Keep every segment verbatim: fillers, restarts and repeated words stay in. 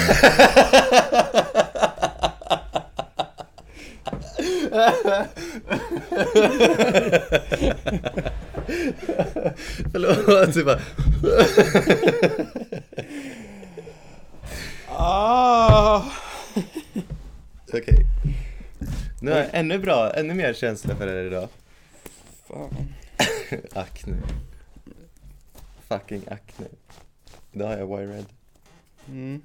Förlåt, det bara... ah. Okej. Okay. Nu har jag ännu bra, ännu mer känsla för det idag. Fan. Acne. Fucking acne. Då har jag wired. Mm.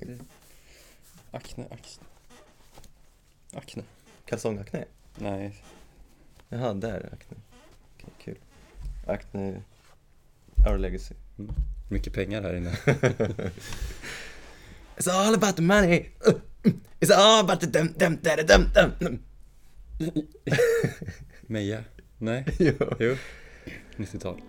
Acne, acne. Acne. Kalsongacne? Nej. Jaha, där är acne. Okej, kul. Acne. Our legacy. Mm. Mycket pengar här inne. It's all about the money. It's all about the dum dum dum dum dum. Meja? Nej. Jo. Jo. nittiotal.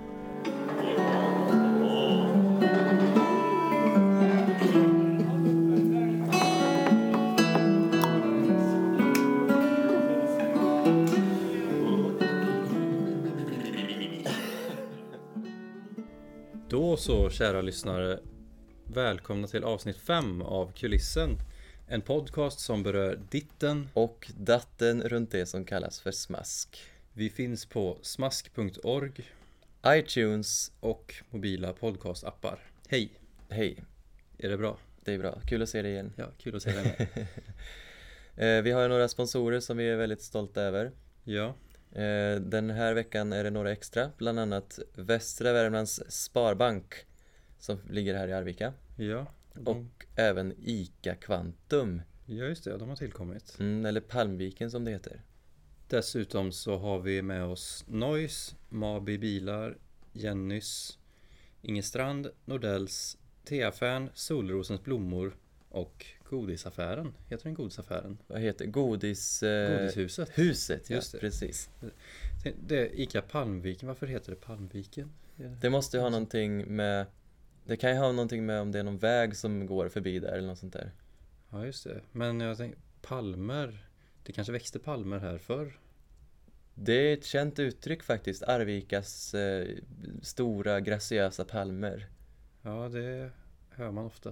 Då så, kära lyssnare, välkomna till avsnitt fem av Kulissen. En podcast som berör ditten och datten runt det som kallas för smask. Vi finns på smask punkt org, iTunes och mobila podcastappar. Hej! Hej, är det bra? Det är bra, kul att se dig igen. Ja, kul att se dig med. Vi har några sponsorer som vi är väldigt stolta över. Ja. Den här veckan är det några extra, bland annat Västra Värmlands Sparbank som ligger här i Arvika. Ja. De... Och även ICA Kvantum. Ja, just det, de har tillkommit. Mm, eller Palmviken som det heter. Dessutom så har vi med oss Noise, Mabi Bilar, Jennys, Ingestrand, Nordells, T-affären, Solrosens blommor och Godisaffären. Heter den Godisaffären? Vad heter Godis... Eh... Godishuset. Huset, ja, just det. Precis. Det är ICA Palmviken. Varför heter det Palmviken? Det måste ju ha någonting med... Det kan ju ha någonting med om det är någon väg som går förbi där eller något sånt där. Ja, just det. Men jag tänker, palmer... Det kanske växte palmer här förr? Det är ett känt uttryck faktiskt. Arvikas eh, stora graciösa palmer. Ja, det hör man ofta.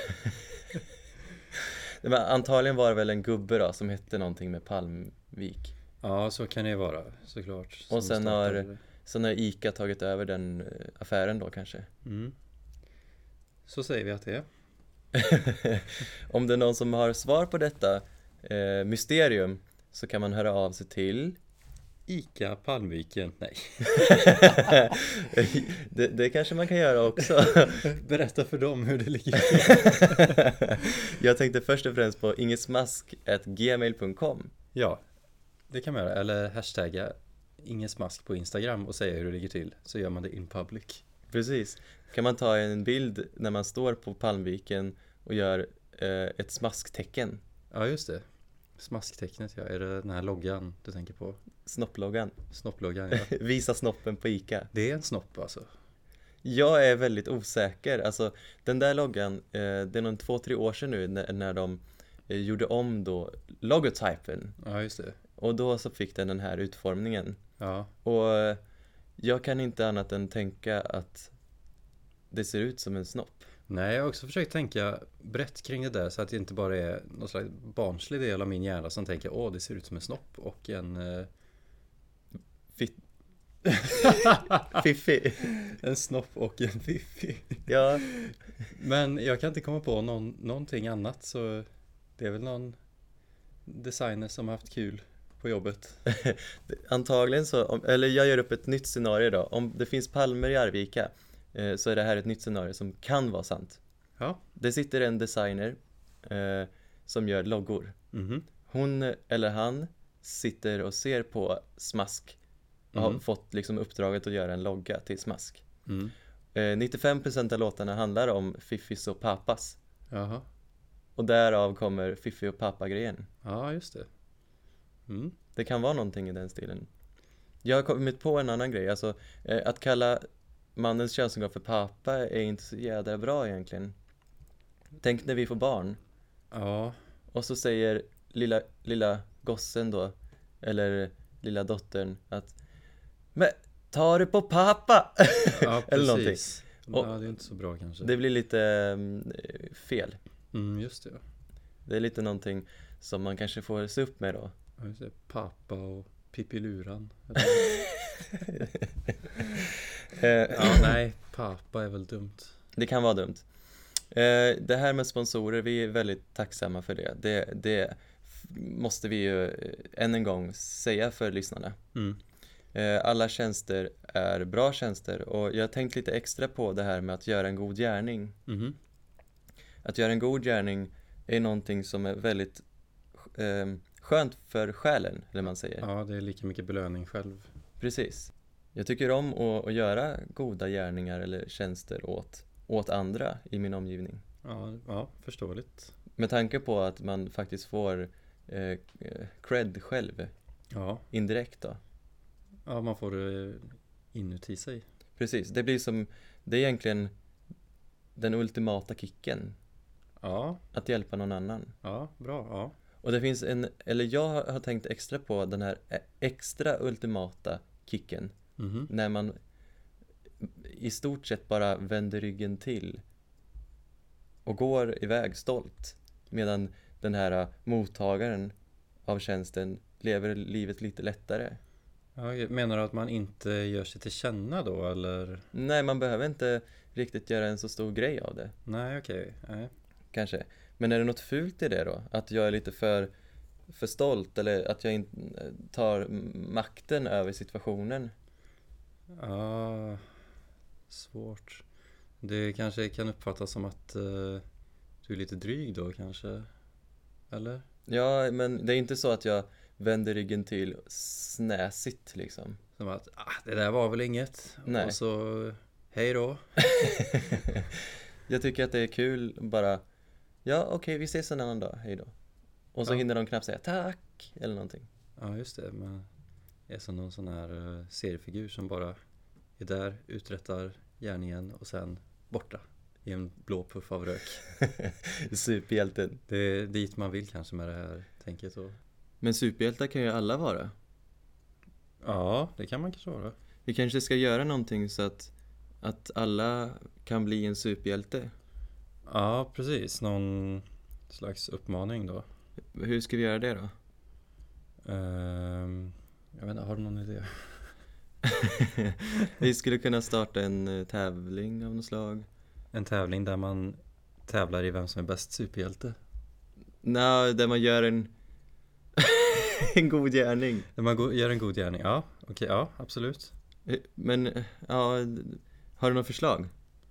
Men antagligen var det väl en gubbe då som hette någonting med Palmvik. Ja, så kan det vara, såklart. Och sen har, sen har ICA tagit över den affären då kanske. Mm. Så säger vi att det är. Om det är någon som har svar på detta eh, mysterium så kan man höra av sig till ICA Palmviken. Nej. det, det kanske man kan göra också. Berätta för dem hur det ligger. Jag tänkte först och främst på ingesmask at gmail punkt com. Ja, det kan man göra. Eller hashtagga ingesmask på Instagram och säga hur det ligger till. Så gör man det in public. Precis. Kan man ta en bild när man står på Palmviken och gör eh, ett smasktecken. Ja, just det. Smasktecknet, ja. Är det den här loggan du tänker på? Snopploggan. Snopploggan, ja. Visa snoppen på ICA. Det är en snopp alltså. Jag är väldigt osäker. Alltså, den där loggan, eh, det är nog två, tre år sedan nu när, när de eh, gjorde om då logotypen. Ja, just det. Och då så fick den den här utformningen. Ja. Och eh, jag kan inte annat än tänka att det ser ut som en snopp. Nej, jag har också försökt tänka brett kring det där så att det inte bara är någon slags barnslig del av min hjärna som tänker, åh, det ser ut som en snopp och en... Eh... Fitt... Fiffi. En snopp och en fiffi. Ja. Men jag kan inte komma på någon, någonting annat, så det är väl någon designer som har haft kul på jobbet. Antagligen så, om, eller jag gör upp ett nytt scenario då. Om det finns palmer i Arvika eh, så är det här ett nytt scenario som kan vara sant. Ja. Det sitter en designer eh, som gör loggor. Mm-hmm. Hon eller han sitter och ser på Smask och Mm. har fått liksom uppdraget att göra en logga till Smask. Mm. Eh, nittiofem procent av låtarna handlar om Fiffis och Papas. Jaha. Och därav kommer Fiffi och Pappa-grejen. Ja, just det. Mm. Det kan vara någonting i den stilen. Jag har kommit på en annan grej. Alltså, eh, att kalla mannens könsorgan för pappa är inte så jädra bra egentligen. Tänk när vi får barn. Ja. Och så säger lilla, lilla gossen då, eller lilla dottern, att men tar du på pappa? Ja, eller någonting. precis. Och ja, det är inte så bra kanske. det blir lite um, fel. Mm, just det. Det är lite någonting som man kanske får se upp med då. Ja, just det. Pappa och Pippiluran. Eh, Ja, nej. Pappa är väl dumt. Det kan vara dumt. Eh, det här med sponsorer, vi är väldigt tacksamma för det. Det, det måste vi ju eh, än en gång säga för lyssnarna. Mm. Eh, alla tjänster är bra tjänster och jag har tänkt lite extra på det här med att göra en god gärning. Mhm. Att göra en god gärning är någonting som är väldigt eh, skönt för själen, eller man säger. Ja, det är lika mycket belöning själv. Precis. Jag tycker om att, att göra goda gärningar eller tjänster åt, åt andra i min omgivning. Ja, ja, förståeligt. Med tanke på att man faktiskt får eh, cred själv, Ja, indirekt då. ja man får det inuti sig. Precis, det blir som, det är egentligen den ultimata kicken, Ja, att hjälpa någon annan. ja, bra, ja. Och det finns en, eller jag har har tänkt extra på den här e- extra ultimata kicken, Mhm. när man i stort sett bara vänder ryggen till och går iväg stolt, medan den här mottagaren av tjänsten lever livet lite lättare. Ja, menar du att man inte gör sig till känna då, eller? Nej, man behöver inte riktigt göra en så stor grej av det, Nej, okej. Nej. kanske. Men är det något fult i det då? Att jag är lite för, för stolt, eller att jag inte tar makten över situationen? Ja, svårt. Det kanske kan uppfattas som att eh, du är lite dryg då kanske, eller? Ja, men det är inte så att jag vänder ryggen till snäsigt liksom. Som att, ah, det där var väl inget. Nej. Och så, hej då. Jag tycker att det är kul bara, ja okej, vi ses en annan dag, hej då. Och så Ja. hinner de knappt säga tack eller någonting. Ja, just det. Men jag är som någon sån här eh, seriefigur som bara är där, uträttar gärningen och sen borta i en blå puff av rök. Superhjälten. Det är dit man vill kanske med det här tänket. Och... Men superhjältar kan ju alla vara. Ja, det kan man kanske vara. Vi kanske ska göra någonting så att, att alla kan bli en superhjälte. Ja, precis. Någon slags uppmaning då. Hur ska vi göra det då? Ehm, jag vet inte, har du någon idé? Vi skulle kunna starta en eh, tävling av något slag. En tävling där man tävlar i vem som är bäst superhjälte. Nej, där man gör en en god gärning. Där man go- gör en god gärning. Ja, okej, ja, absolut. Eh, Men, eh, ja, har du något förslag?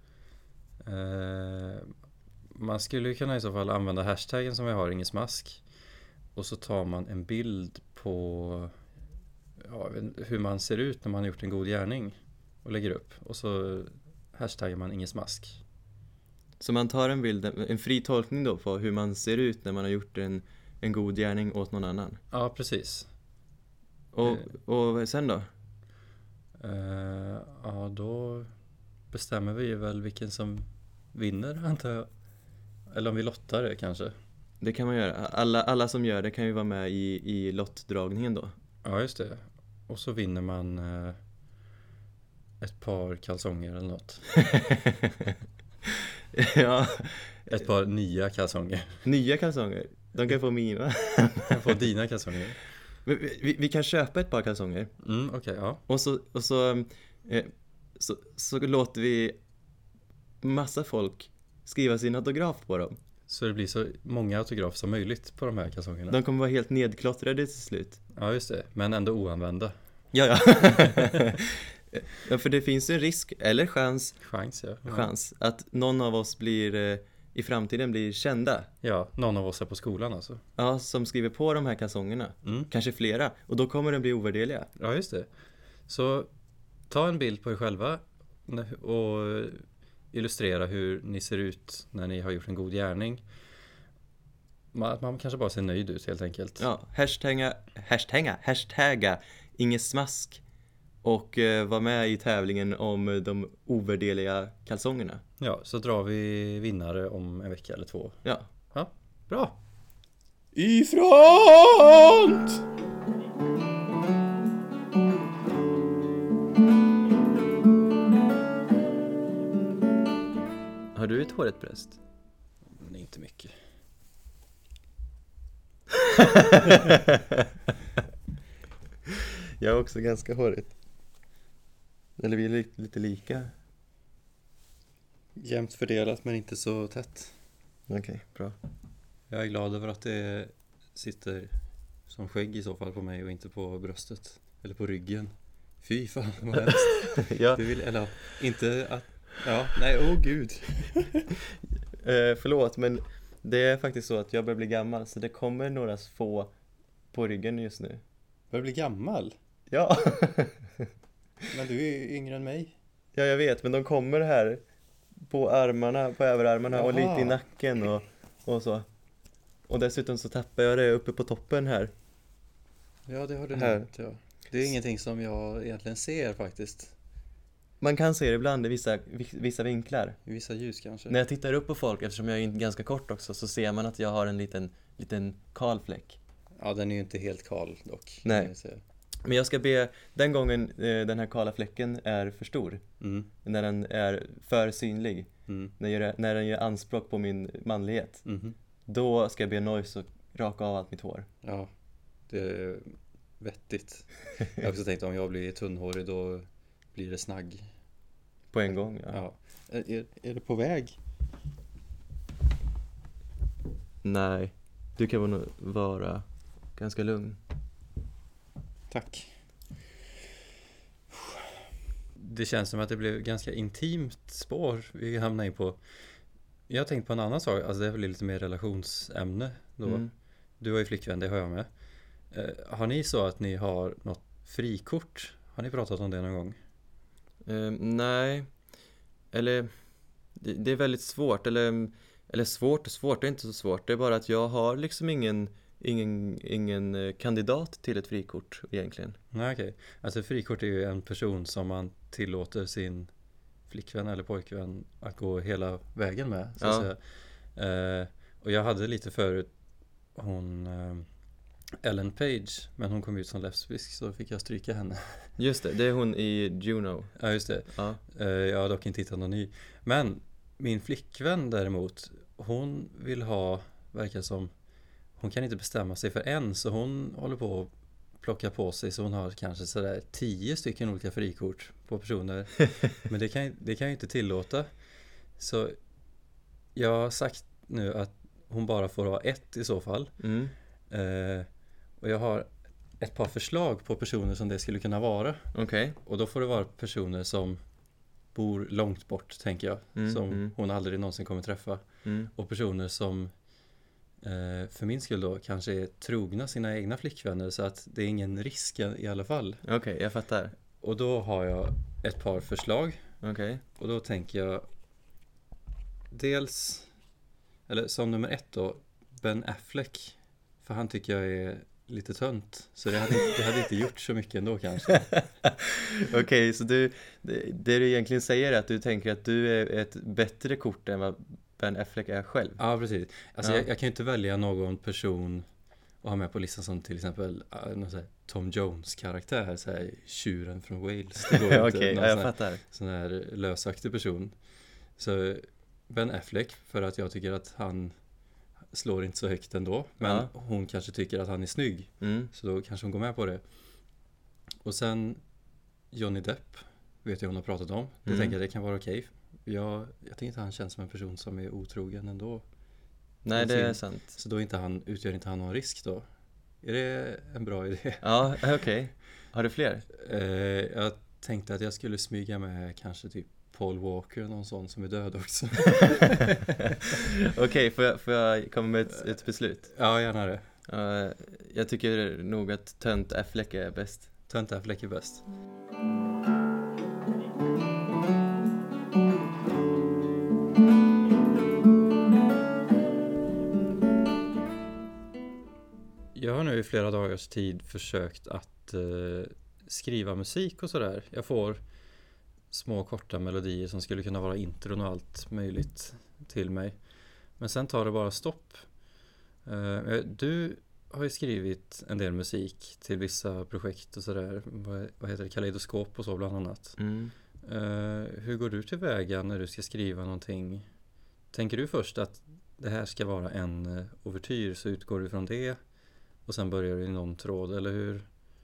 Ehm, man skulle ju kunna i så fall använda hashtaggen som vi har, Inges mask. Och så tar man en bild på ja, jag vet inte, hur man ser ut när man har gjort en god gärning och lägger upp. Och så hashtaggar man Inges mask. Så man tar en bild, en fri tolkning då på hur man ser ut när man har gjort en, en god gärning åt någon annan. Ja, precis. Och, och sen då? Ehm, ja, då bestämmer vi väl vilken som vinner, antar jag. Eller om vi lottar det kanske. Det kan man göra. Alla, alla som gör det kan ju vara med i, i lottdragningen då. Ja, just det. Och så vinner man eh, ett par kalsonger eller något. Ja, Ett par nya kalsonger. nya kalsonger. De kan få mina. Jag får dina kalsonger. Men vi, vi, vi kan köpa ett par kalsonger. Mm, okej, ja. Och så, och så, eh, så, så låter vi massa folk skriva sin autograf på dem. Så det blir så många autografer som möjligt på de här kalsongerna. De kommer vara helt nedklottrade till slut. Ja, just det. Men ändå oanvända. Ja, ja. Ja, för det finns en risk, eller chans, Chans, ja. Ja. chans att någon av oss blir eh, i framtiden blir kända. Ja, någon av oss är på skolan alltså. Ja, som skriver på de här kalsongerna. Mm. Kanske flera. Och då kommer de bli ovärderliga. Ja, just det. Så ta en bild på er själva och illustrera hur ni ser ut när ni har gjort en god gärning. Man, man kanske bara ser nöjd ut helt enkelt. Ja, hashtagga, hashtagga, hashtagga Inges mask. Och eh, var med i tävlingen om de ovärderliga kalsongerna. Ja, så drar vi vinnare om en vecka eller två. Ja. Ja, bra. I front! Har du ett håret präst? Det är inte inte mycket. Jag är också ganska hårigt. Eller vi är lite, lite lika. Jämnt fördelat men inte så tätt. Okej, okay, bra. Jag är glad över att det sitter som skägg i så fall på mig och inte på bröstet. Eller på ryggen. Fy fan, vad hemskt. Ja. Du vill, eller inte att... Ja, nej, åh oh, gud. eh, förlåt, men det är faktiskt så att jag börjar bli gammal. Så det kommer några få på ryggen just nu. Börjar bli gammal? Ja. Men du är ju yngre än mig. Ja, jag vet, men de kommer här på armarna, på överarmarna. Jaha. Och lite i nacken och, och så. Och dessutom så tappar jag det uppe på toppen här. Ja, det har du här. nämnt, ja. Det är ingenting som jag egentligen ser faktiskt. Man kan se det ibland i vissa, vissa vinklar. I vissa ljus kanske. När jag tittar upp på folk, eftersom jag är ganska kort också, så ser man att jag har en liten, liten kal fläck. Ja, den är ju inte helt kal dock. Nej. Men jag ska be, den gången eh, den här kala fläcken är för stor. Mm. När den är för synlig. Mm. När, när den gör anspråk på min manlighet. Mm. Då ska jag be Noise att raka av allt mitt hår. Ja, det är vettigt. Jag har också tänkt om jag blir tunnhårig då blir det snagg. På en gång, ja. Ja. Är, är det på väg? Nej, du kan nog vara ganska lugn. Tack. Det känns som att det blev ganska intimt spår vi hamnar in på. Jag har tänkt på en annan sak, alltså det är väl lite mer relationsämne då. Mm. Du har ju flickvän, det har jag med. Eh, har ni så att ni har något frikort? Har ni pratat om det någon gång? Uh, nej, eller det, det är väldigt svårt, eller, eller svårt och svårt, det är inte så svårt. Det är bara att jag har liksom ingen, ingen, ingen kandidat till ett frikort egentligen. Nej, okej. Okay. Alltså frikort är ju en person som man tillåter sin flickvän eller pojkvän att gå hela vägen med, så att ja. säga. Uh, och jag hade lite förut hon uh, Ellen Page, men hon kom ut som lesbisk så fick jag stryka henne. Just det, det är hon i Juno. Ja, just det. Ja. Uh, jag har dock inte hittat någon ny. Men min flickvän däremot, hon vill ha, verkar som, hon kan inte bestämma sig för en, så hon håller på att plocka på sig, så hon har kanske sådär tio stycken olika frikort på personer. Men det kan, det kan jag inte tillåta. Så jag har sagt nu att hon bara får ha ett i så fall. Mm. Uh, och jag har ett par förslag på personer som det skulle kunna vara. Okej. Okay. Och då får det vara personer som bor långt bort, tänker jag. Mm, som mm. hon aldrig någonsin kommer träffa. Mm. Och personer som eh, för min skull då kanske är trogna sina egna flickvänner, så att det är ingen risk i alla fall. Okej, okay, jag fattar. Och då har jag ett par förslag. Okej. Okay. Och då tänker jag dels, eller som nummer ett då, Ben Affleck. För han tycker jag är lite tönt. Så det hade, det hade inte gjort så mycket ändå kanske. Okej, okay, så du, det, det du egentligen säger är att du tänker att du är ett bättre kort än vad Ben Affleck är själv. Ja, precis. Alltså ja. jag, jag kan ju inte välja någon person och ha med på listan som till exempel någon så här Tom Jones karaktär, så här tjuren från Wales. Det går inte. Okej, någon ja, jag sån här, fattar. sån här lösaktig person. Så Ben Affleck, för att jag tycker att han slår inte så högt ändå, men ja. hon kanske tycker att han är snygg. Mm. Så då kanske hon går med på det. Och sen Johnny Depp vet jag hon har pratat om. Det Mm. tänker jag det kan vara okej. Jag, jag tycker inte han känns som en person som är otrogen ändå. Nej, det är sant. Så då inte han, utgör inte han någon risk då? Är det en bra idé? Ja, okej. Okay. Har du fler? Eh, jag tänkte att jag skulle smyga med kanske typ Paul Walker, någon sån som är död också. Okej, okay, får, jag, får jag komma med ett, ett beslut? Ja, gärna det. Uh, jag tycker nog att tönt Affleck är bäst. Tönt Affleck är bäst. Jag har nu i flera dagars tid försökt att uh, skriva musik och sådär. Jag får små korta melodier som skulle kunna vara intron och allt möjligt till mig. Men sen tar det bara stopp. Uh, du har ju skrivit en del musik till vissa projekt och sådär. Vad, vad heter det? Kaleidoskop och så bland annat. Mm. Uh, hur går du tillväga när du ska skriva någonting? Tänker du först att det här ska vara en eh, ouvertyr, så utgår du från det och sen börjar du i någon tråd, eller hur?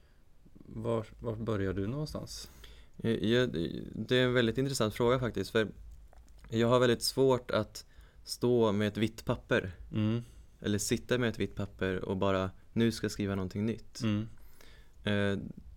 Var, var börjar du någonstans? Ja, det är en väldigt intressant fråga faktiskt, för jag har väldigt svårt att stå med ett vitt papper Mm. eller sitta med ett vitt papper och bara nu ska jag skriva någonting nytt. Mm. Eh,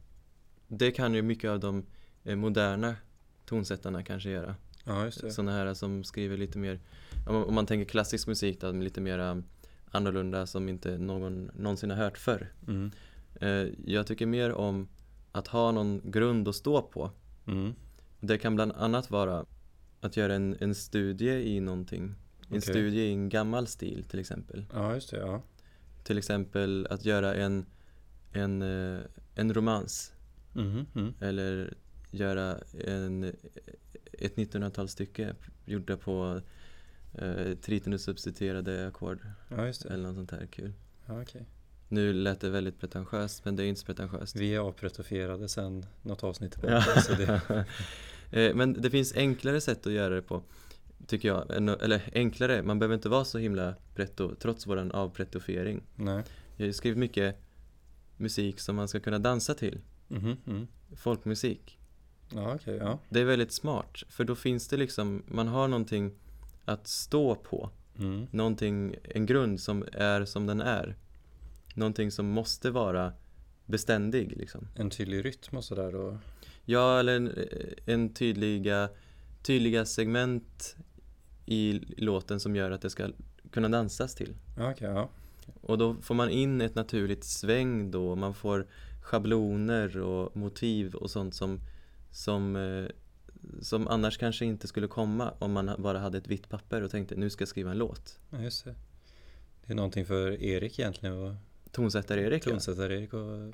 det kan ju mycket av de eh, moderna tonsättarna kanske göra. Ja, just det. Sådana här som skriver lite mer, om man, om man tänker klassisk musik då, lite mer annorlunda som inte någon någonsin har hört förr. Mm. Eh, jag tycker mer om att ha någon grund att stå på. Mm. Det kan bland annat vara att göra en, en studie i någonting. En Okej. studie i en gammal stil till exempel. Ja, just det, ja. Till exempel att göra en, en, eh, en romans. Mhm, mm. Eller göra en, ett nittonhundratalsstycke gjorda på eh, tritonus-substituerade ackord. Ja, just det. Eller något sånt här kul. Ja, okej. Nu lät det väldigt pretentiöst, men det är inte så pretentiöst. Vi är avpretofierade sen något avsnitt Ja. tillbaka. Så det... Eh, Men det finns enklare sätt att göra det på, tycker jag. än- Eller enklare, man behöver inte vara så himla pretto, trots våran avpretofiering. Nej. Jag har skrivit mycket musik som man ska kunna dansa till. Mhm, mm. Folkmusik. Ja, okej, ja. Det är väldigt smart, för då finns det liksom, man har någonting att stå på. Mm. Någonting, en grund som är som den är. Någonting som måste vara beständig liksom. En tydlig rytm och sådär då. Ja, eller en, en tydliga, tydliga segment i låten som gör att det ska kunna dansas till. Ja, okej, ja. Och då får man in ett naturligt sväng då. Man får schabloner och motiv och sånt som, som, eh, som annars kanske inte skulle komma om man bara hade ett vitt papper och tänkte nu ska jag skriva en låt. Ja, just det. Det är någonting för Erik egentligen, och Tonsättare-Erik, ja. tonsättare Erik, och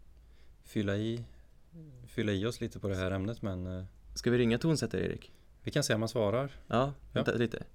fylla i fylla i oss lite på det här ämnet, men eh, Ska vi ringa tonsättare-Erik? vi kan se om han svarar. Ja, vänta Ja. lite.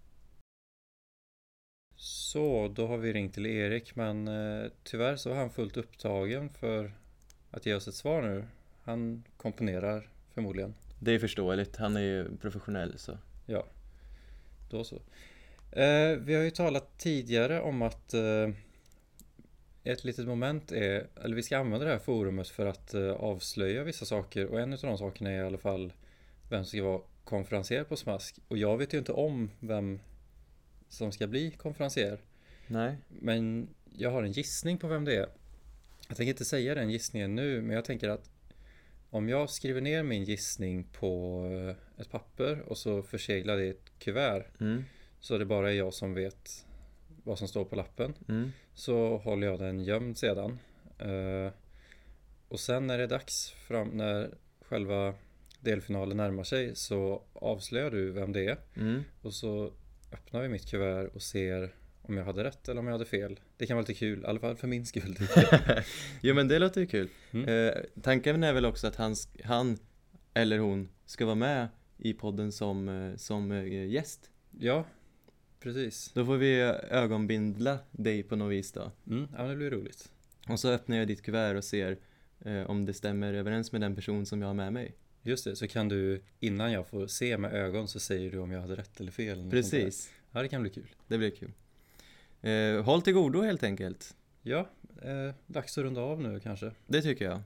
Så, då har vi ringt till Erik, men eh, tyvärr så var han fullt upptagen för att ge oss ett svar nu. Han komponerar förmodligen. Det är förståeligt, han är ju professionell så. Ja, då så. Eh, vi har ju talat tidigare om att eh, ett litet moment är, eller vi ska använda det här forumet för att eh, avslöja vissa saker, och en av de sakerna är i alla fall vem som ska vara konferenser på Smask. Och jag vet ju inte om vem som ska bli konferenser, Nej. men jag har en gissning på vem det är. Jag tänker inte säga den gissningen nu, men jag tänker att om jag skriver ner min gissning på eh, ett papper och så förseglar det i ett kuvert, Mm. så det bara är jag som vet vad som står på lappen, Mm. så håller jag den gömd sedan. Eh, och sen när det är dags, fram, när själva delfinalen närmar sig, så avslöjar du vem det är. Mm. Och så öppnar vi mitt kuvert och ser om jag hade rätt eller om jag hade fel. Det kan vara lite kul, i alla fall för min skull. Jo, men det låter ju kul. Mm. Eh, tanken är väl också att han, sk- han eller hon ska vara med i podden som, eh, som eh, gäst. Ja, precis. Då får vi eh, ögonbindla dig på något vis då. Mm, ja, men det blir roligt. Och så öppnar jag ditt kuvert och ser eh, om det stämmer överens med den person som jag har med mig. Just det, så kan du, innan jag får se med ögon, så säger du om jag hade rätt eller fel. eller något sånt där. Precis, Ja, det kan bli kul. det blir kul. Eh, håll till godo helt enkelt. Ja, eh, dags att runda av nu kanske. Det tycker jag.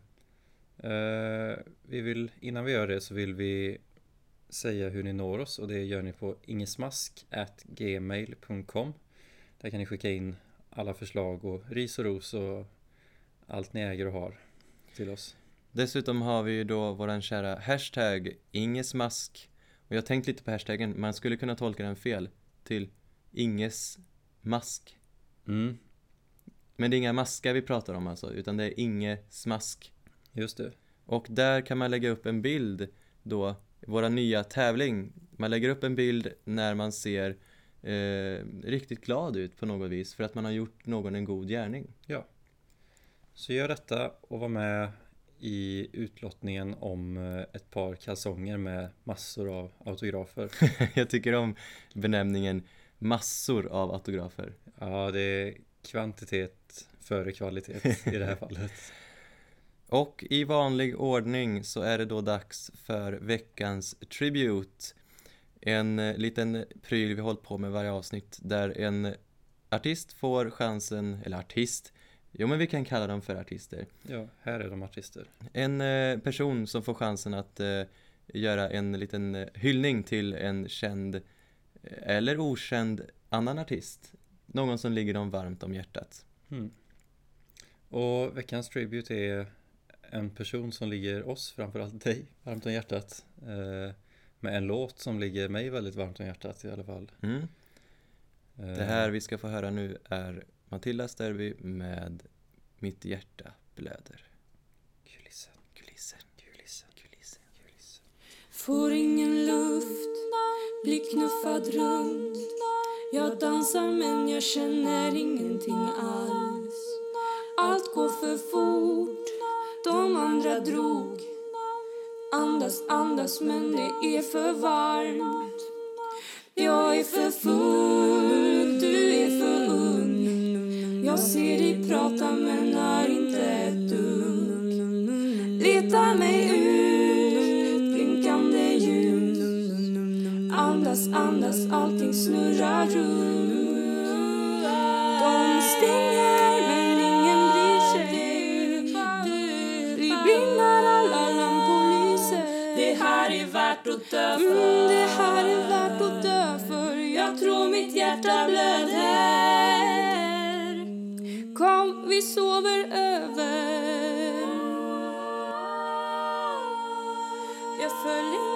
Eh, vi vill, innan vi gör det så vill vi säga hur ni når oss, och det gör ni på ingesmask at gmail punkt com. Där kan ni skicka in alla förslag och ris och ros och allt ni äger och har till oss. Dessutom har vi ju då våran kära hashtag ingesmask. Och jag har tänkt lite på hashtaggen. Man skulle kunna tolka den fel till ingesmask. Mm, Men det är inga maskar vi pratar om alltså, utan det är ingesmask. just det. Och där kan man lägga upp en bild då, våra nya tävling. Man lägger upp en bild när man ser eh, riktigt glad ut på något vis, för att man har gjort någon en god gärning. Ja. Så gör detta och var med i utlottningen om eh, ett par kalsonger med massor av autografer. Jag tycker om benämningen massor av autografer. Ja, det är kvantitet före kvalitet i det här fallet. Och i vanlig ordning så är det då dags för veckans tribute. En eh, liten pryl vi hållit på med varje avsnitt där en artist får chansen, eller artist, jo men vi kan kalla dem för artister. Ja, här är de artister. En eh, person som får chansen att eh, göra en liten eh, hyllning till en känd eh, eller okänd annan artist. Någon som ligger dem varmt om hjärtat. Mm. Och veckans tribute är en person som ligger oss, framförallt dig, varmt om hjärtat. Eh, med en låt som ligger mig väldigt varmt om hjärtat i alla fall. Mm. Eh, Det här vi ska få höra nu är Matilda Sterby med Mitt hjärta blöder. Kulissen, Kulissen, kulissen, kulissen, kulissen. Får ingen luft, blir knuffad runt. Jag dansar men jag känner ingenting alls. Allt går för fort, de andra drog. Andas, andas men det är för varmt. Jag är för full, du är för ung. Jag ser dig prata men är inte ett dugg. Letar mig ut, blinkande ljus. Andas, andas, allting snurrar runt. De stänger men ingen bryr sig. Det brinner alla lampor lyser. Det här är värt att dö för. Mm, det här är värt att dö för. Jag tror mitt hjärta blöder. Kom, vi sover över. Jag följer